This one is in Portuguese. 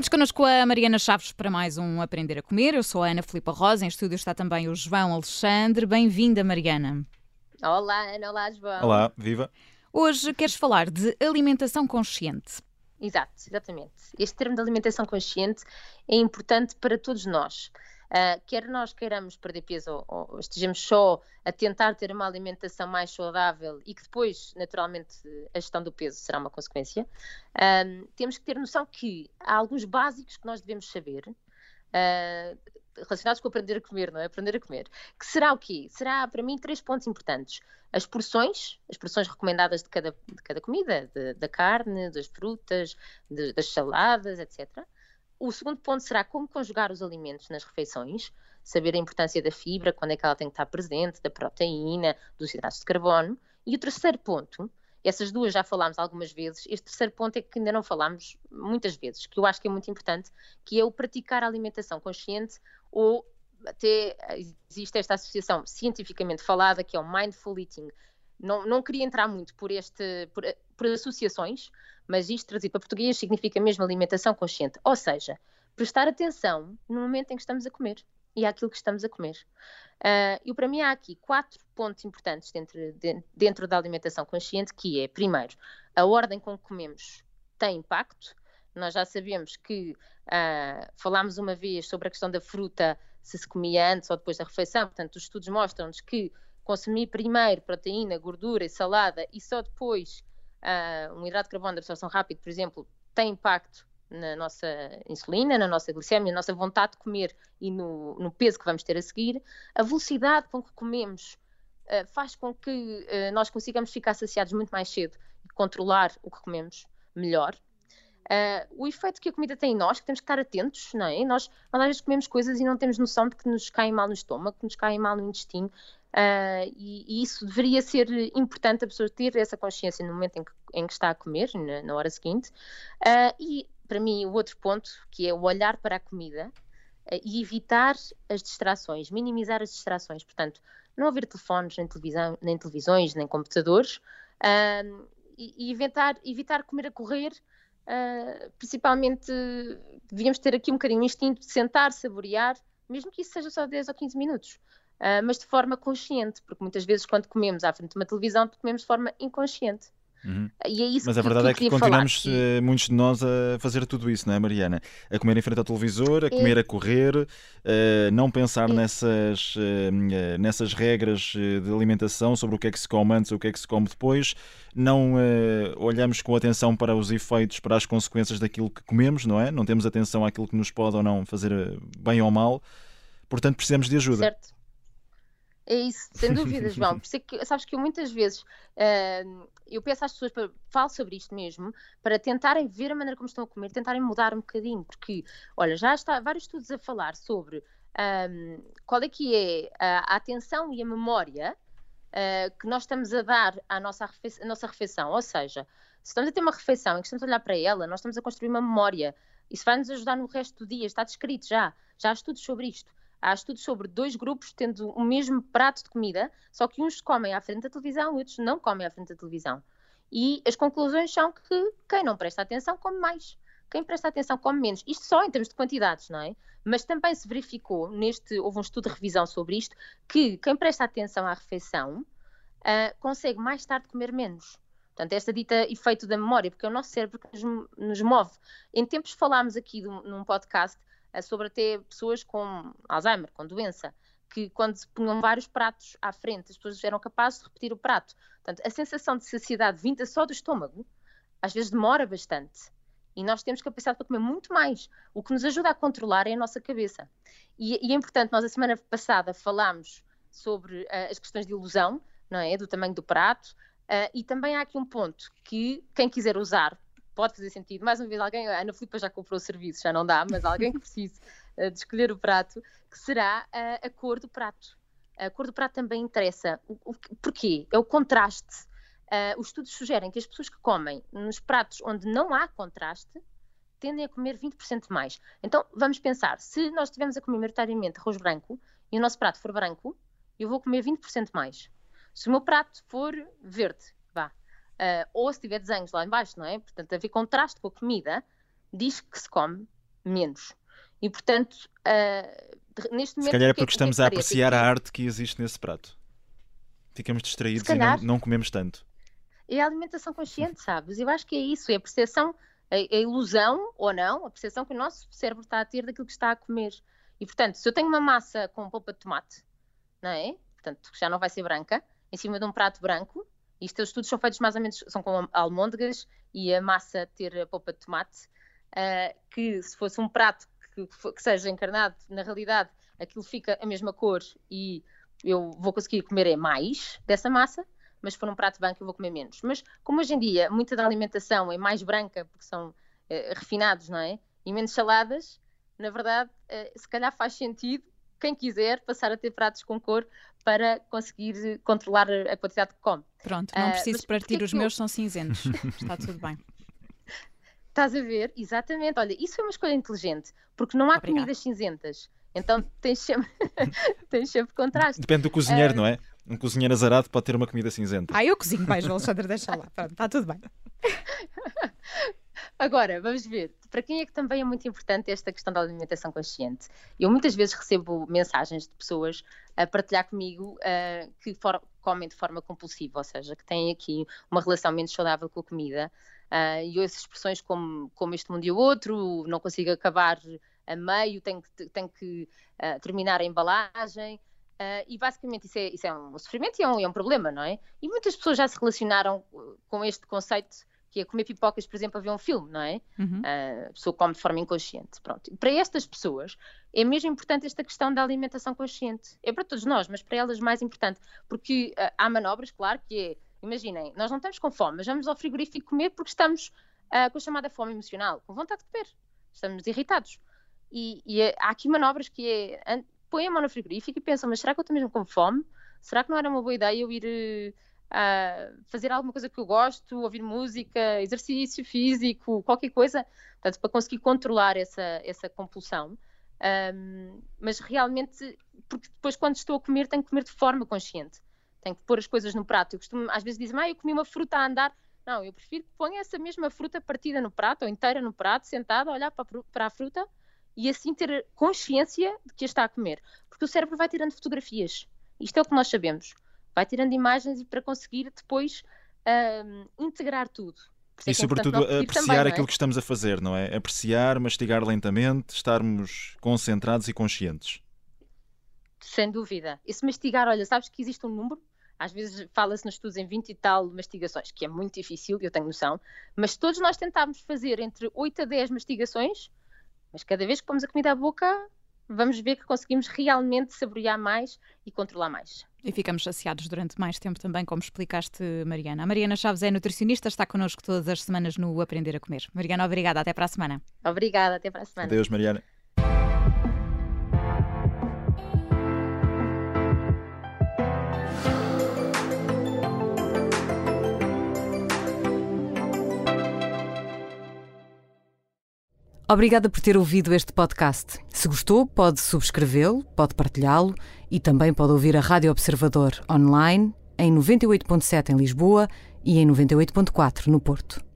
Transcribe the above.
Temos connosco a Mariana Chaves para mais um Aprender a Comer. Eu sou a Ana Filipa Rosa, em estúdio está também o João Alexandre. Bem-vinda, Mariana. Olá, Ana. Olá, João. Olá, viva. Hoje queres falar de alimentação consciente. Exatamente. Este termo de alimentação consciente é importante para todos nós. Quer nós queiramos perder peso ou estejamos só a tentar ter uma alimentação mais saudável e que depois, naturalmente, a gestão do peso será uma consequência, temos que ter noção que há alguns básicos que nós devemos saber, relacionados com aprender a comer, não é? Aprender a comer. Que será o quê? Será, para mim, 3 pontos importantes. As porções recomendadas de cada comida, da carne, das frutas, das saladas, etc. O segundo ponto será como conjugar os alimentos nas refeições, saber a importância da fibra, quando é que ela tem que estar presente, da proteína, dos hidratos de carbono. E o terceiro ponto, essas duas já falámos algumas vezes, este terceiro ponto é que ainda não falámos muitas vezes, que eu acho que é muito importante, que é o praticar a alimentação consciente, ou até existe esta associação cientificamente falada, que é o Mindful Eating. Não queria entrar muito por associações, mas isto trazido para português significa mesmo alimentação consciente. Ou seja, prestar atenção no momento em que estamos a comer e àquilo que estamos a comer. E para mim há aqui 4 pontos importantes dentro da alimentação consciente, que é, primeiro, a ordem com que comemos tem impacto. Nós já sabemos que falámos uma vez sobre a questão da fruta, se comia antes ou depois da refeição. Portanto, os estudos mostram-nos que consumir primeiro proteína, gordura e salada e só depois um hidrato de carbono de absorção rápida, por exemplo, tem impacto na nossa insulina, na nossa glicemia, na nossa vontade de comer e no peso que vamos ter a seguir. A velocidade com que comemos faz com que nós consigamos ficar saciados muito mais cedo e controlar o que comemos melhor. O efeito que a comida tem em nós, que temos que estar atentos, não é? Nós às vezes comemos coisas e não temos noção de que nos caem mal no estômago, que nos caem mal no intestino, e isso deveria ser importante a pessoa ter essa consciência no momento em que está a comer, na hora seguinte. E para mim o outro ponto, que é o olhar para a comida e evitar as distrações, minimizar as distrações. Portanto, não haver telefones, nem televisões, nem computadores, e evitar comer a correr. Principalmente devíamos ter aqui um bocadinho o instinto de sentar, saborear, mesmo que isso seja só 10 ou 15 minutos, mas de forma consciente, porque muitas vezes quando comemos à frente de uma televisão, comemos de forma inconsciente. E é isso. Mas a verdade é que continuamos, muitos de nós, a fazer tudo isso, não é, Mariana? A comer em frente ao televisor, a comer a correr, não pensar nessas regras de alimentação sobre o que é que se come antes ou o que é que se come depois. Não olhamos com atenção para os efeitos, para as consequências daquilo que comemos, não é? Não temos atenção àquilo que nos pode ou não fazer bem ou mal. Portanto, precisamos de ajuda. Certo. É isso, sem dúvida, João. Por isso é que, sabes que eu muitas vezes eu peço às pessoas, falo sobre isto mesmo, para tentarem ver a maneira como estão a comer, tentarem mudar um bocadinho, porque, olha, já está vários estudos a falar sobre qual é que é a atenção e a memória que nós estamos a dar à nossa refeição. Ou seja, se estamos a ter uma refeição em que estamos a olhar para ela, nós estamos a construir uma memória. Isso vai nos ajudar no resto do dia, está descrito já há estudos sobre isto. Há estudos sobre 2 grupos tendo o mesmo prato de comida, só que uns comem à frente da televisão e outros não comem à frente da televisão. E as conclusões são que quem não presta atenção come mais. Quem presta atenção come menos. Isto só em termos de quantidades, não é? Mas também se verificou, houve um estudo de revisão sobre isto, que quem presta atenção à refeição consegue mais tarde comer menos. Portanto, esta dita efeito da memória, porque é o nosso cérebro que nos move. Em tempos falámos aqui num podcast sobre até pessoas com Alzheimer, com doença, que quando se punham vários pratos à frente, as pessoas eram capazes de repetir o prato. Portanto, a sensação de saciedade vinda só do estômago, às vezes demora bastante. E nós temos capacidade para comer muito mais. O que nos ajuda a controlar é a nossa cabeça. E é importante, nós a semana passada falámos sobre as questões de ilusão, não é? Do tamanho do prato. E também há aqui um ponto que quem quiser usar, pode fazer sentido. Mais uma vez, a Ana Filipa já comprou o serviço, já não dá, mas alguém que precise de escolher o prato, que será a cor do prato. A cor do prato também interessa. Porquê? É o contraste. Os estudos sugerem que as pessoas que comem nos pratos onde não há contraste tendem a comer 20% mais. Então, vamos pensar, se nós estivermos a comer maioritariamente arroz branco e o nosso prato for branco, eu vou comer 20% mais. Se o meu prato for verde, ou se tiver desenhos lá em baixo, não é? Portanto, haver contraste com a comida, diz que se come menos. E, portanto, neste momento... Se calhar é porque estamos a apreciar a arte que existe nesse prato. Ficamos distraídos e não comemos tanto. É a alimentação consciente, sabes? Eu acho que é isso, é a percepção, a ilusão ou não, a percepção que o nosso cérebro está a ter daquilo que está a comer. E, portanto, se eu tenho uma massa com polpa de tomate, não é? Portanto, já não vai ser branca, em cima de um prato branco, e os estudos são feitos mais ou menos, são com almôndegas e a massa ter a polpa de tomate, que se fosse um prato que seja encarnado, na realidade, aquilo fica a mesma cor e eu vou conseguir comer mais dessa massa, mas se for um prato branco eu vou comer menos. Mas como hoje em dia muita da alimentação é mais branca, porque são refinados, não é? E menos saladas, na verdade, se calhar faz sentido, quem quiser, passar a ter pratos com cor para conseguir controlar a quantidade que come. Pronto, não preciso partir, os meus são cinzentos. Está tudo bem. Estás a ver? Exatamente. Olha, isso é uma escolha inteligente, porque não há comidas cinzentas. Então tens sempre contraste. Depende do cozinheiro, não é? Um cozinheiro azarado pode ter uma comida cinzenta. Eu cozinho bem, João Alexandre, deixa lá. Pronto, está tudo bem. Agora, vamos ver. Para quem é que também é muito importante esta questão da alimentação consciente? Eu muitas vezes recebo mensagens de pessoas a partilhar comigo que comem de forma compulsiva, ou seja, que têm aqui uma relação menos saudável com a comida. E ouço expressões como este mundo e o outro, não consigo acabar a meio, tenho que terminar a embalagem. E basicamente isso é um sofrimento e é um problema, não é? E muitas pessoas já se relacionaram com este conceito que é comer pipocas, por exemplo, a ver um filme, não é? A pessoa come de forma inconsciente. Pronto. Para estas pessoas é mesmo importante esta questão da alimentação consciente. É para todos nós, mas para elas mais importante. Porque há manobras, claro, que é, imaginem, nós não estamos com fome, mas vamos ao frigorífico comer porque estamos com a chamada fome emocional, com vontade de comer. Estamos irritados. E há aqui manobras que é... põem a mão no frigorífico e pensam, mas será que eu estou mesmo com fome? Será que não era uma boa ideia eu ir fazer alguma coisa que eu gosto, ouvir música, exercício físico, qualquer coisa, portanto, para conseguir controlar essa compulsão. Mas realmente, porque depois quando estou a comer, tenho que comer de forma consciente. Tenho que pôr as coisas no prato. Eu costumo, às vezes dizem, eu comi uma fruta a andar. Não, eu prefiro que ponha essa mesma fruta partida no prato, ou inteira no prato, sentada, a olhar para a fruta, e assim ter consciência de que a está a comer. Porque o cérebro vai tirando fotografias. Isto é o que nós sabemos. Vai tirando imagens e para conseguir depois integrar tudo. E sobretudo apreciar também, aquilo que estamos a fazer, não é? Apreciar, mastigar lentamente, estarmos concentrados e conscientes. Sem dúvida. Esse mastigar, olha, sabes que existe um número? Às vezes fala-se nos estudos em 20 e tal mastigações, que é muito difícil, eu tenho noção, mas todos nós tentámos fazer entre 8 a 10 mastigações, mas cada vez que pomos a comida à boca, vamos ver que conseguimos realmente saborear mais e controlar mais. E ficamos saciados durante mais tempo também, como explicaste, Mariana. A Mariana Chaves é nutricionista, está connosco todas as semanas no Aprender a Comer. Mariana, obrigada, até para a semana. Obrigada, até para a semana. Adeus, Mariana. Obrigada por ter ouvido este podcast. Se gostou, pode subscrevê-lo, pode partilhá-lo e também pode ouvir a Rádio Observador online em 98.7 em Lisboa e em 98.4 no Porto.